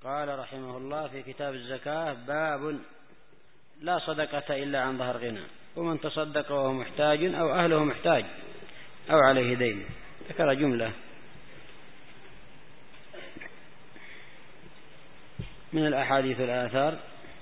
قال رحمه الله في كتاب الزكاة: باب لا صدقة إلا عن ظهر غنى، ومن تصدق وهو محتاج أو أهله محتاج أو عليه دين. ذكر جملة من الأحاديث والآثار،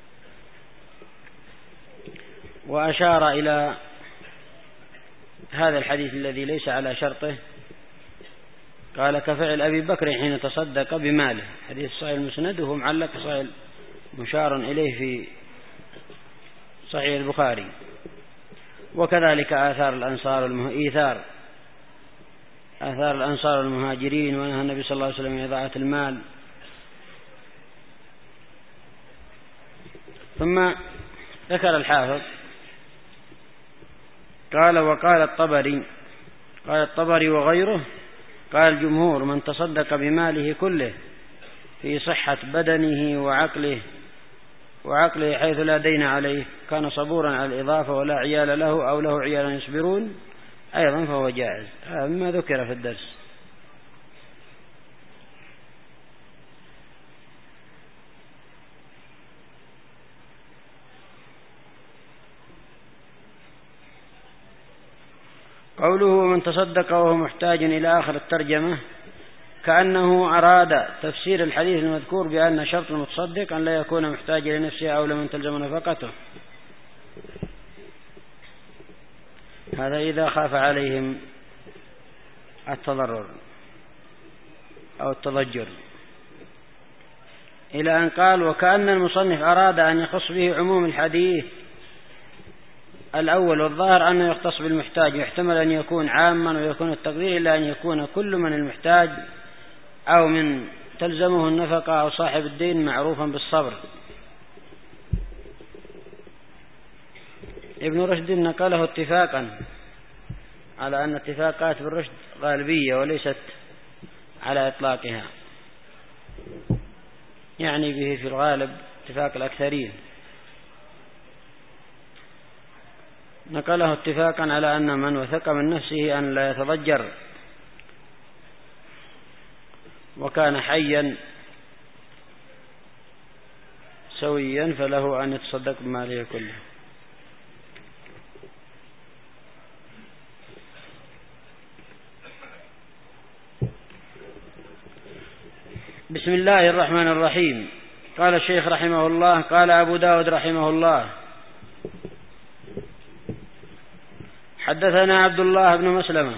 وأشار إلى هذا الحديث الذي ليس على شرطه، قال: كفعل أبي بكر حين تصدق بماله. حديث صحيح المسند، وهو معلق صحيح مشار إليه في صحيح البخاري. وكذلك آثار الأنصار والمهاجرين، ونهى النبي صلى الله عليه وسلم عن إضاعة المال. ثم ذكر الحافظ قال: وقال الطبري وغيره، قال الجمهور: من تصدق بماله كله في صحة بدنه وعقله حيث لا دين عليه، كان صبورا على الإضافة ولا عيال له أو له عيال يصبرون أيضا، فهو جائز. هذا مما ذكر في الدرس. قوله: من تصدق وهو محتاج إلى آخر الترجمة، كأنه أراد تفسير الحديث المذكور بأن شرط المتصدق أن لا يكون محتاجا لنفسه أو لمن تلزم نفقته. هذا إذا خاف عليهم التضرر أو التضجر، إلى أن قال: وكأن المصنف أراد أن يخص به عموم الحديث الأول، والظاهر أنه يختص بالمحتاج، يحتمل أن يكون عاما ويكون التقدير إلا أن يكون كل من المحتاج أو من تلزمه النفقة أو صاحب الدين معروفا بالصبر. ابن رشد نقله اتفاقا على أن اتفاقات بالرشد غالبية وليست على إطلاقها، يعني به في الغالب اتفاق الأكثرين. نقله اتفاقا على أن من وثق من نفسه أن لا يتضجر وكان حيا سويا فله أن يتصدق بماله كله. بسم الله الرحمن الرحيم. قال الشيخ رحمه الله: قال أبو داود رحمه الله: حدثنا عبد الله بن مسلمة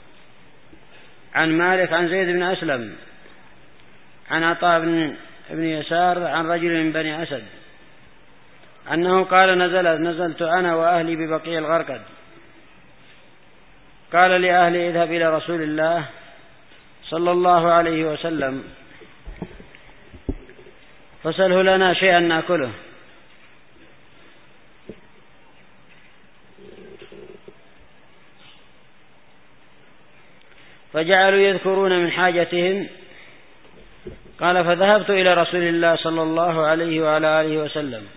عن مالك عن زيد بن أسلم عن عطاء بن يسار عن رجل من بني أسد أنه قال: نزلت أنا وأهلي ببقيع الغرقد، قال لأهلي: اذهب إلى رسول الله صلى الله عليه وسلم فسله لنا شيئا نأكله. فجعلوا يذكرون من حاجتهم. قال: فذهبت إلى رسول الله صلى الله عليه وعلى آله وسلم،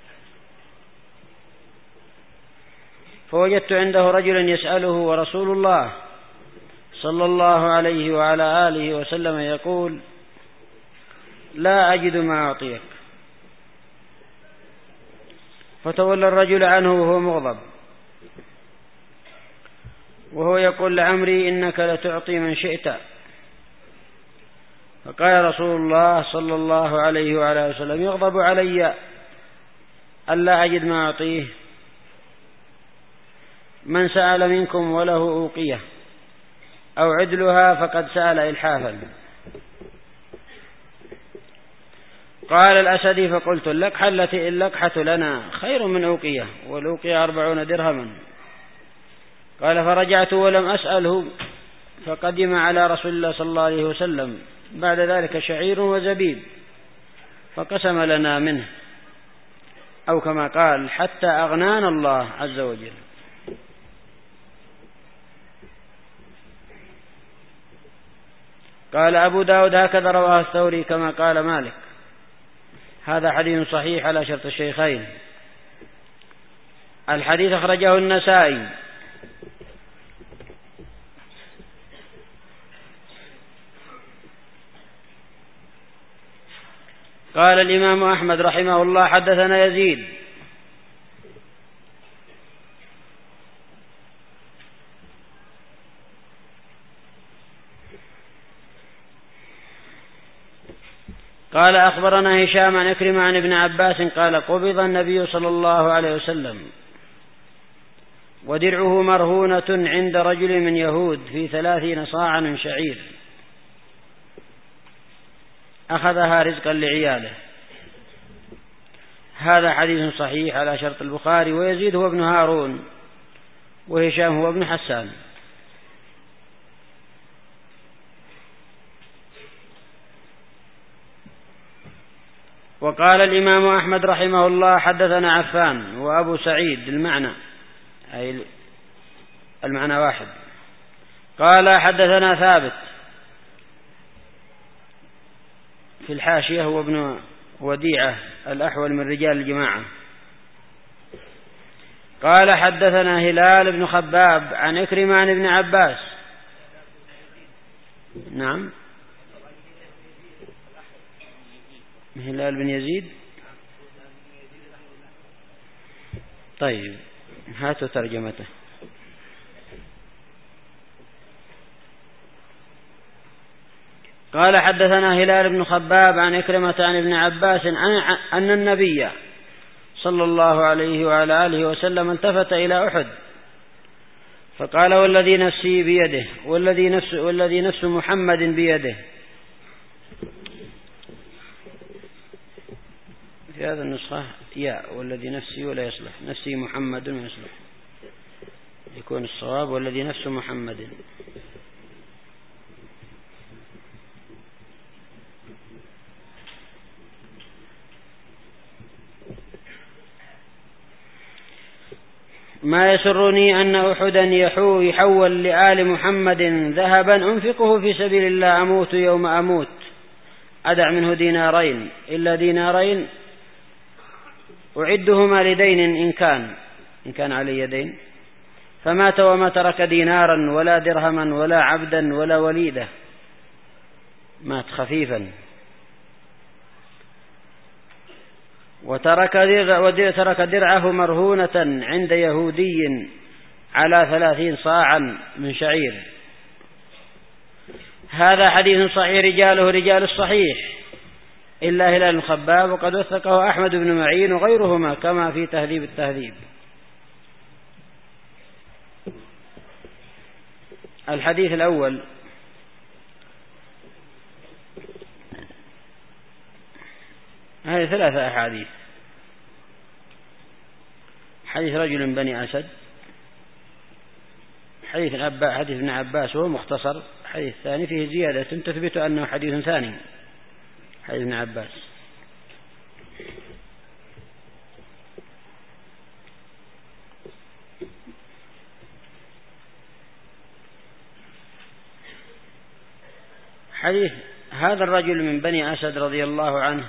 فوجدت عنده رجلا يسأله، ورسول الله صلى الله عليه وعلى آله وسلم يقول: لا أجد ما أعطيك. فتولى الرجل عنه وهو مغضب، وهو يقول: لعمري إنك لتعطي من شئت. فقال رسول الله صلى الله عليه وعلى آله وسلم: يغضب علي ألا أجد ما أعطيه؟ من سأل منكم وله أوقية أو عدلها فقد سأل إلحافا. قال الأسدي: فقلت: اللقحة لنا خير من أوقية، والأوقية 40 درهما. قال: فرجعت ولم أسأله، فقدم على رسول الله صلى الله عليه وسلم بعد ذلك شعير وزبيب، فقسم لنا منه، أو كما قال: حتى أغنانا الله عز وجل. قال أبو داود: هكذا رواه الثوري كما قال مالك. هذا حديث صحيح على شرط الشيخين. الحديث أخرجه النسائي. قال الإمام أحمد رحمه الله حدثنا يزيد قال أخبرنا هشام عن عكرمة عن ابن عباس قال قبض النبي صلى الله عليه وسلم ودرعه مرهونة عند رجل من يهود في 30 صاعا من شعير أخذها رزقا لعياله. هذا حديث صحيح على شرط البخاري. ويزيد هو ابن هارون وهشام هو ابن حسان. وقال الإمام أحمد رحمه الله حدثنا عفان وأبو سعيد المعنى أي المعنى واحد. قال حدثنا ثابت في الحاشية هو ابن وديعة الأحول من رجال الجماعة. قال حدثنا هلال بن خباب عن عكرمة عن ابن عباس. نعم هلال بن يزيد. طيب هاتوا ترجمته. قال حدثنا هلال بن خباب عن عكرمة عن ابن عباس أن النبي صلى الله عليه وعلى آله وسلم التفت إلى أحد فقال والذي نفسي بيده والذي نفس محمد بيده. في هذا النسخة والذي نفسي ولا يصلح نفسي محمد ما يصلح يكون الصواب والذي نفس محمد. ما يسرني أن أحدا يحول لآل محمد ذهبا أنفقه في سبيل الله أموت يوم أموت أدع منه دينارين إلا دينارين أعدهما لدين إن كان علي دين فمات وما ترك دينارا ولا درهما ولا عبدا ولا وليدة مات خفيفا وترك درعه مرهونة عند يهودي على 30 صاعا من شعير. هذا حديث صحيح رجاله رجال الصحيح إلا هلال الخباب وقد وثقه أحمد بن معين وغيرهما كما في تهذيب التهذيب. الحديث الأول هذه 3 أحاديث. حديث رجل بني أسد حديث ابن عباس وهو مختصر. حديث الثاني فيه زيادة تثبت أنه حديث ثاني حديث ابن عباس. حديث هذا الرجل من بني أسد رضي الله عنه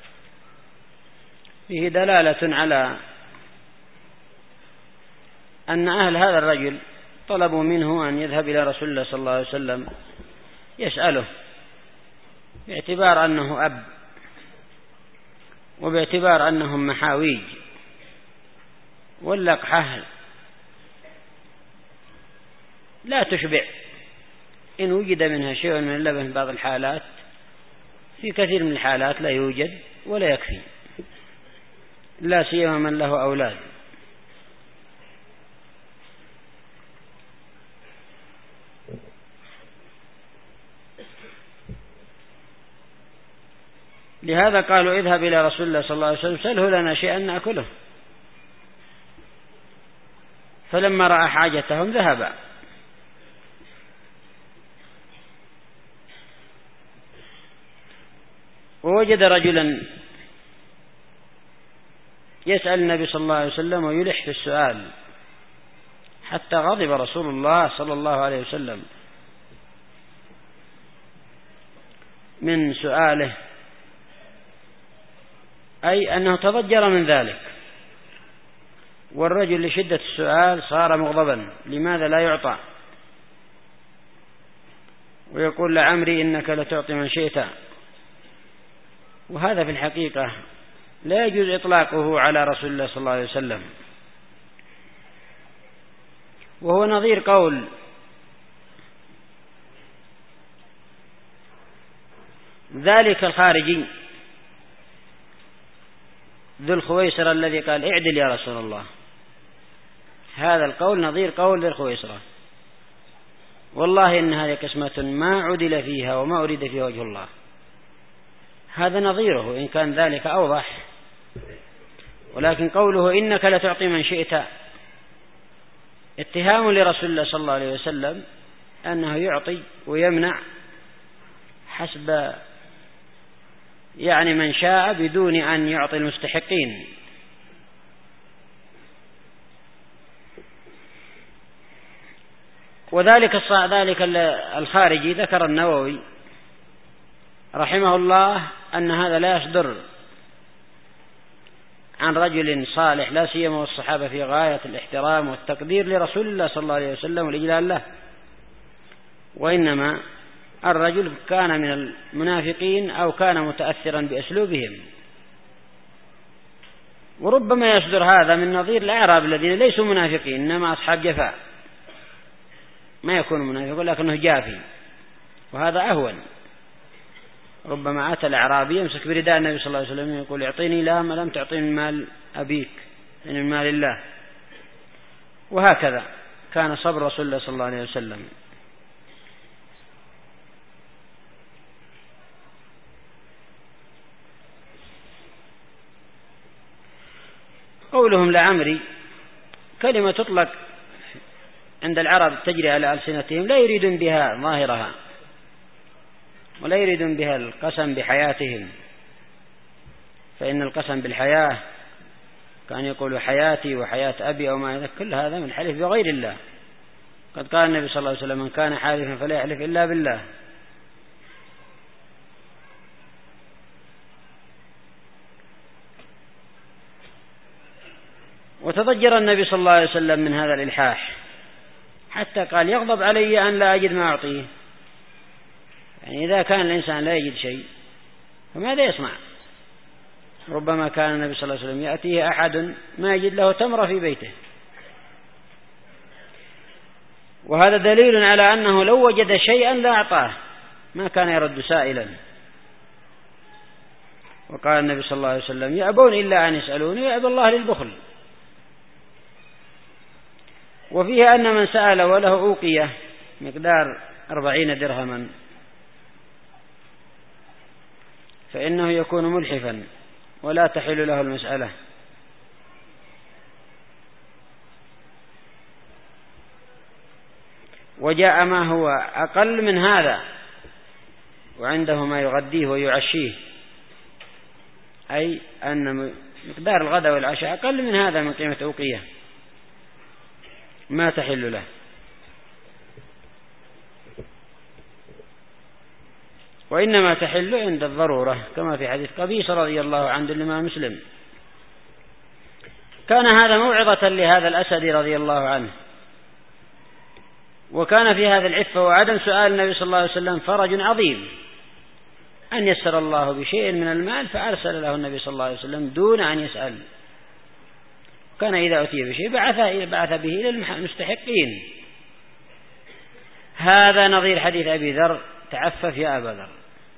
فيه دلالة على أن أهل هذا الرجل طلبوا منه أن يذهب إلى رسول الله صلى الله عليه وسلم يسأله باعتبار أنه أب وباعتبار أنهم محاويج واللقحة لا تشبع إن وجد منها شيء من اللبن في بعض الحالات في كثير من الحالات لا يوجد ولا يكفي لا سيما من له أولاد. لهذا قالوا اذهب إلى رسول الله صلى الله عليه وسلم سله لنا شيئا نأكله. فلما رأى حاجتهم ذهب. ووجد رجلا يسأل النبي صلى الله عليه وسلم ويلح في السؤال حتى غضب رسول الله صلى الله عليه وسلم من سؤاله أي أنه تضجر من ذلك. والرجل لشدة السؤال صار مغضبا لماذا لا يعطى ويقول لعمري إنك لتعطي من شئت. وهذا في الحقيقة لا يجوز إطلاقه على رسول الله صلى الله عليه وسلم، وهو نظير قول ذلك الخارجي ذو الخويصرة الذي قال اعدل يا رسول الله. هذا القول نظير قول ذي الخويصرة، والله إن هذه قسمة ما عدل فيها وما أريد فيها وجه الله. هذا نظيره إن كان ذلك أوضح. ولكن قوله إنك لتعطي من شئت اتهام لرسول الله صلى الله عليه وسلم أنه يعطي ويمنع حسب يعني من شاء بدون أن يعطي المستحقين. وذلك الخارجي ذكر النووي رحمه الله أن هذا لا يصدر عن رجل صالح، لا سيما والصحابة في غاية الاحترام والتقدير لرسول الله صلى الله عليه وسلم والإجلال له، وإنما الرجل كان من المنافقين أو كان متأثرا بأسلوبهم. وربما يصدر هذا من نظير الأعراب الذين ليسوا منافقين إنما أصحاب جفاء، ما يكون منافق لكنه جافي، وهذا أهون. ربما أتى الأعرابي يمسك برداء النبي صلى الله عليه وسلم يقول اعطيني لا ما لم تعطيني المال أبيك، يعني المال الله. وهكذا كان صبر رسول الله صلى الله عليه وسلم. قولهم لعمري كلمة تطلق عند العرب تجري على ألسنتهم، لا يريدون بها ظاهرها ولا يريدون بها القسم بحياتهم، فإن القسم بالحياة كان يقول حياتي وحياة أبي أو ما، كل هذا من الحلف بغير الله. قد قال النبي صلى الله عليه وسلم من كان حالفا فلا يحلف إلا بالله. وتضجر النبي صلى الله عليه وسلم من هذا الإلحاح حتى قال يغضب علي أن لا أجد ما أعطيه. يعني إذا كان الإنسان لا يجد شيء فماذا يصنع؟ ربما كان النبي صلى الله عليه وسلم يأتيه أحد ما يجد له تمرة في بيته، وهذا دليل على أنه لو وجد شيئا لا أعطاه، ما كان يرد سائلا. وقال النبي صلى الله عليه وسلم يأبون إلا أن يسألون ويأبى الله للبخل. وفيه أن من سأل وله أوقية مقدار 40 درهما فإنه يكون ملحفا ولا تحل له المسألة. وجاء ما هو أقل من هذا وعنده ما يغديه ويعشيه، أي أن مقدار الغداء والعشاء أقل من هذا من قيمة أوقية ما تحل له. وإنما تحل عند الضرورة كما في حديث قبيصة رضي الله عنه الإمام مسلم. كان هذا موعظة لهذا الأسد رضي الله عنه، وكان في هذا العفة وعدم سؤال النبي صلى الله عليه وسلم فرج عظيم، أن يسر الله بشيء من المال فأرسل له النبي صلى الله عليه وسلم دون أن يسأل. كان إذا أتي بشيء بعث به إلى المستحقين. هذا نظير حديث أبي ذر تعفف يا أبا ذر.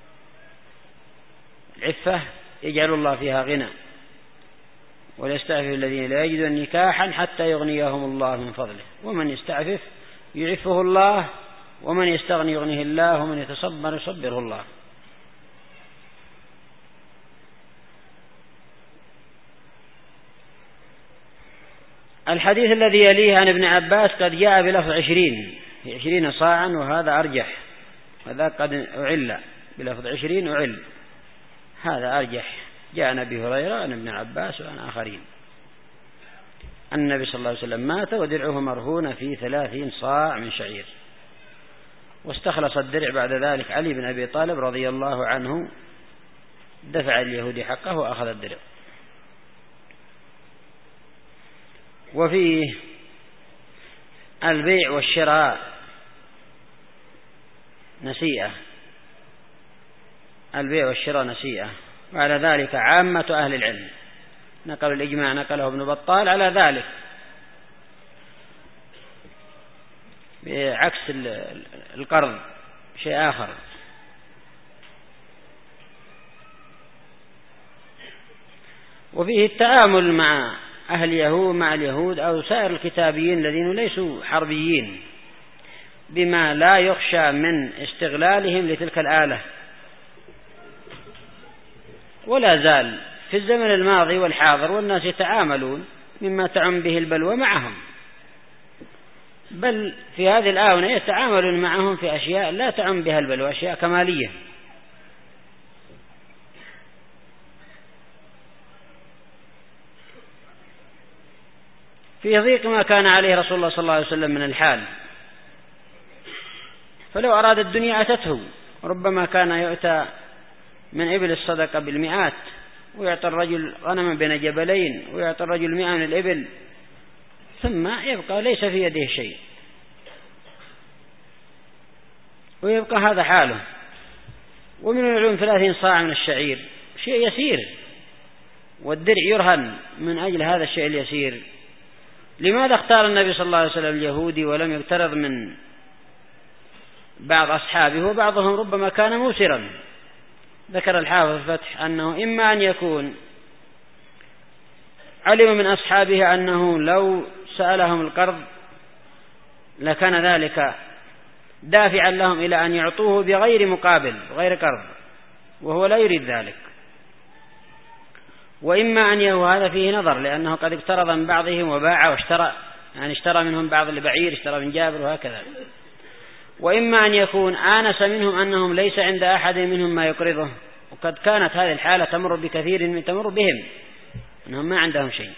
العفة يجعل الله فيها غنى، وليستعفف الذين لا يجدون نكاحا حتى يغنيهم الله من فضله، ومن يستعفف يعفه الله، ومن يستغني يغنيه الله، ومن يتصبر يصبره الله. الحديث الذي يليه عن ابن عباس قد جاء بلفظ 20 صاعا، وهذا أرجح، وذا قد أعل بلفظ 20 أعل، هذا أرجح. جاء عن أبي هريرة عن ابن عباس وعن آخرين أن النبي صلى الله عليه وسلم مات ودرعه مرهون في 30 صاع من شعير، واستخلص الدرع بعد ذلك علي بن أبي طالب رضي الله عنه، دفع اليهودي حقه وأخذ الدرع. وفيه البيع والشراء نسيئة، البيع والشراء نسيئة، وعلى ذلك عامة أهل العلم، نقل الإجماع نقله ابن بطال على ذلك، بعكس القرض شيء آخر. وفيه التعامل مع مع اليهود أو سائر الكتابيين الذين ليسوا حربيين بما لا يخشى من استغلالهم لتلك الآلة. ولا زال في الزمن الماضي والحاضر والناس يتعاملون مما تعم به البلوى معهم، بل في هذه الآونة يتعاملون معهم في أشياء لا تعم بها البلوى، أشياء كمالية. في ضيق ما كان عليه رسول الله صلى الله عليه وسلم من الحال، فلو أراد الدنيا أتته، ربما كان يؤتى من إبل الصدقة بالمئات، ويعطي الرجل غنما بين جبلين، ويعطي الرجل 100 من الإبل، ثم يبقى ليس في يده شيء، ويبقى هذا حاله. ومن العلوم 30 صاع من الشعير، شيء يسير، والدرع يرهن من أجل هذا الشيء اليسير. لماذا اختار النبي صلى الله عليه وسلم اليهودي ولم يقترض من بعض أصحابه؟ وبعضهم ربما كان موسرا. ذكر الحافظ الفتح أنه إما أن يكون علم من أصحابه أنه لو سألهم القرض لكان ذلك دافعا لهم إلى أن يعطوه بغير مقابل، بغير قرض، وهو لا يريد ذلك. وإما أن يكون هذا فيه نظر، لأنه قد اقترض من بعضهم وباع واشترى، يعني اشترى منهم بعض البعير، اشترى من جابر وهكذا. وإما أن يكون آنس منهم أنهم ليس عند أحد منهم ما يقرضه، وقد كانت هذه الحالة تمر بكثير من تمر بهم، أنهم ما عندهم شيء.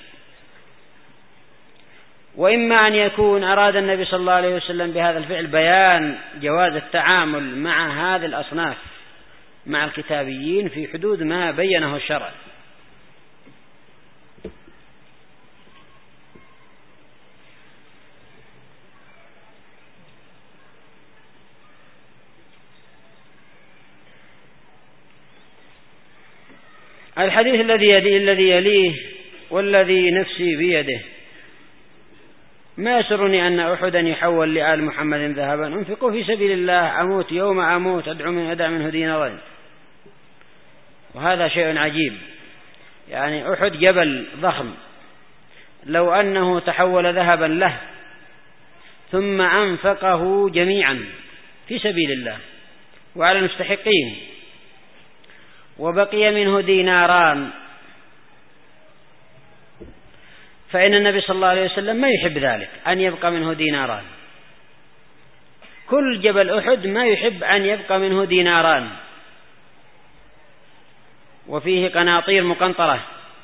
وإما أن يكون أراد النبي صلى الله عليه وسلم بهذا الفعل بيان جواز التعامل مع هذه الأصناف مع الكتابيين في حدود ما بينه الشرع. الحديث الذي يليه: والذي نفسي بيده ما يسرني أن أحدا يحول لآل محمد ذهبا أنفقه في سبيل الله، أموت يوم أموت أدع منه دينارين. وهذا شيء عجيب، يعني أحد جبل ضخم، لو أنه تحول ذهبا له ثم أنفقه جميعا في سبيل الله وعلى المستحقين، وبقي منه ديناران، فإن النبي صلى الله عليه وسلم ما يحب ذلك، أن يبقى منه ديناران. كل جبل أحد ما يحب أن يبقى منه ديناران، وفيه قناطير مقنطرة،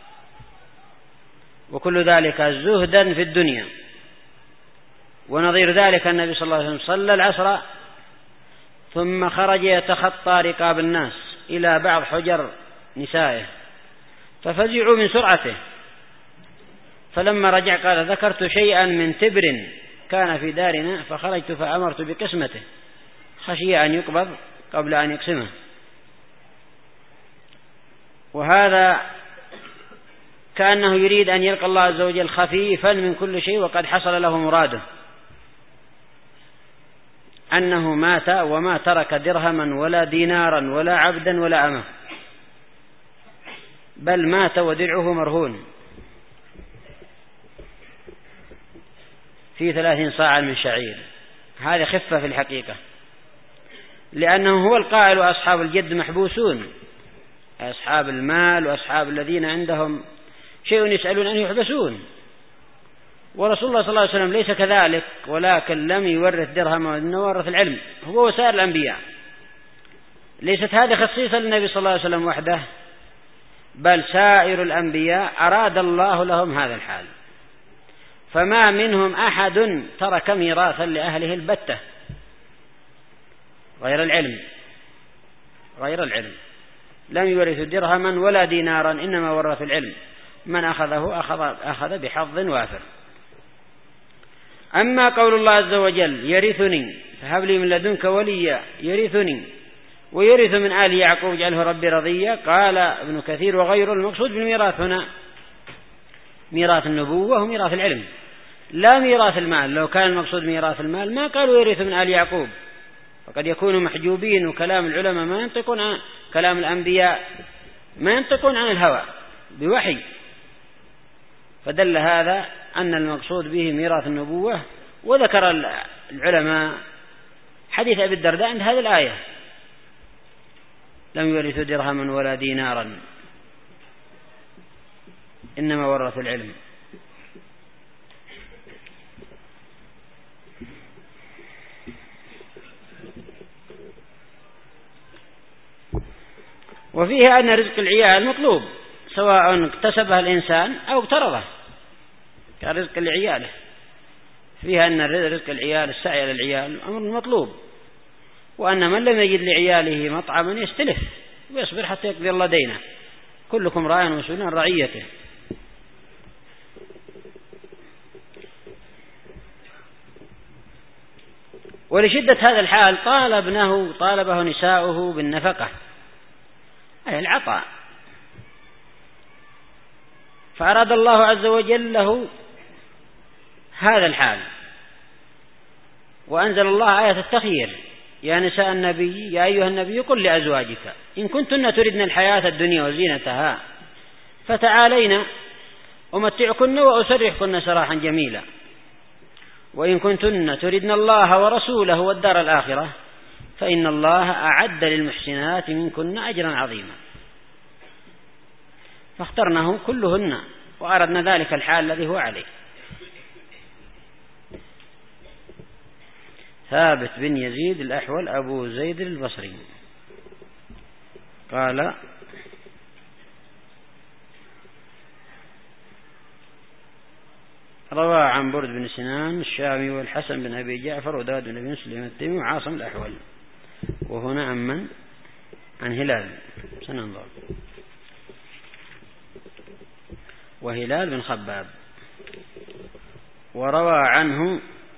وكل ذلك زهدا في الدنيا. ونظير ذلك النبي صلى الله عليه وسلم صلى العصر ثم خرج يتخطى رقاب الناس إلى بعض حجر نسائه، ففزعوا من سرعته، فلما رجع قال: ذكرت شيئا من تبر كان في دارنا فخرجت فأمرت بقسمته، خشي أن يقبض قبل أن يقسمه. وهذا كأنه يريد أن يلقى الله عز وجل خفيفا من كل شيء، وقد حصل له مراده، أنه مات وما ترك درهما ولا دينارا ولا عبدا ولا أمة، بل مات ودرعه مرهون في 30 صاعا من شعير. هذه خفة في الحقيقة، لأنه هو القائل: وأصحاب الجد محبوسون، أصحاب المال وأصحاب الذين عندهم شيء يسألون أن يحبسون. ورسول الله صلى الله عليه وسلم ليس كذلك، ولكن لم يورث درهم، وإنه ورث العلم، هو وسائر الأنبياء. ليست هذه خصيصة للنبي صلى الله عليه وسلم وحده، بل سائر الأنبياء أراد الله لهم هذا الحال، فما منهم أحد ترك ميراثا لأهله البتة غير العلم، لم يورث درهما ولا دينارا، إنما ورث العلم، من أخذه أخذ بحظ وافر. أما قول الله عز وجل: يرثني فهب لي من لدنك وليا يرثني ويرث من آل يعقوب اجعله ربي رضيا. قال ابن كثير وغيره المقصود بالميراث هنا ميراث النبوة وميراث العلم لا ميراث المال. لو كان المقصود ميراث المال ما قالوا يرث من آل يعقوب، فقد يكونوا محجوبين وكلام العلماء ما ينطقون عن كلام الأنبياء، ما ينطقون عن الهوى بوحي، فدل هذا أن المقصود به ميراث النبوة. وذكر العلماء حديث أبي الدرداء عند هذه الآية لم يورثوا درهما ولا دينارا إنما ورثوا العلم. وفيه أن رزق العيال مطلوب سواء اكتسبه الإنسان أو اقترضه كرزق لعياله. فيها أن رزق العيال السعي للعيال أمر مطلوب، وأن من لم يجد لعياله مطعما يستلف ويصبر حتى يقضي الله دينه. كلكم راع ومسؤول عن رعيته. ولشدة هذا الحال طالبه نساؤه بالنفقة أي العطاء، فأراد الله عز وجل له هذا الحال، وأنزل الله آية التخيير: يا نساء النبي يا أيها النبي قل لأزواجك إن كنتن تردن الحياة الدنيا وزينتها فتعالين أمتعكن وأسرحكن سراحا جميلا، وإن كنتن تردن الله ورسوله والدار الآخرة فإن الله أعد للمحسنات منكن أجرا عظيما. فاخترناه كلهن وأردنا ذلك الحال الذي هو عليه. ثابت بن يزيد الأحول أبو زيد البصري قال: روى عن برد بن سنان الشامي والحسن بن أبي جعفر وداود بن مسلم التيمي وعاصم الأحول. وهنا عمن عن هلال سننظر وهلال بن خباب. وروى عنه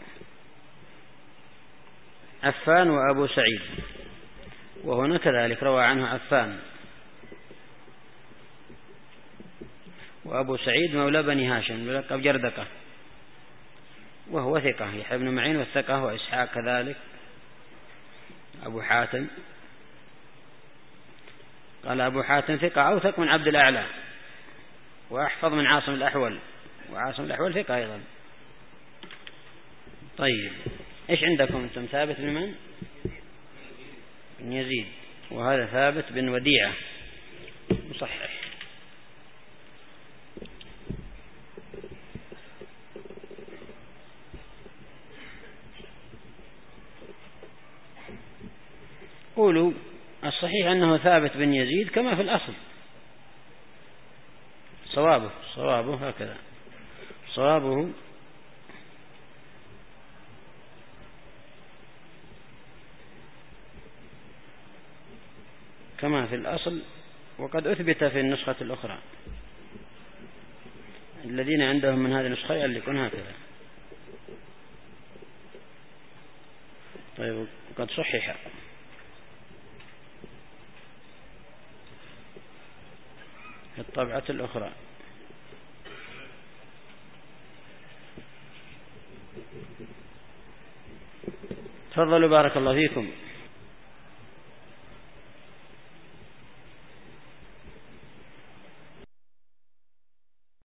عفان وأبو سعيد، وهنا كذلك روى عنه عفان وأبو سعيد مولى بني هاشم يلقب جردقة وهو ثقة. يحيى بن معين والثقة وإسحاق كذلك. أبو حاتم قال أبو حاتم ثقة أوثق من عبد الأعلى وأحفظ من عاصم الأحول، وعاصم الأحول ثقة أيضا. طيب إيش عندكم أنتم؟ ثابت بن من؟ بن يزيد، وهذا ثابت بن وديعة مصحح. قولوا الصحيح أنه ثابت بن يزيد كما في الأصل. صوابه هكذا، صوابه كما في الأصل، وقد أثبت في النسخة الأخرى. الذين عندهم من هذه النسخة يكون هكذا. طيب قد صحح. في الطبعة الأخرى تفضلوا بارك الله فيكم.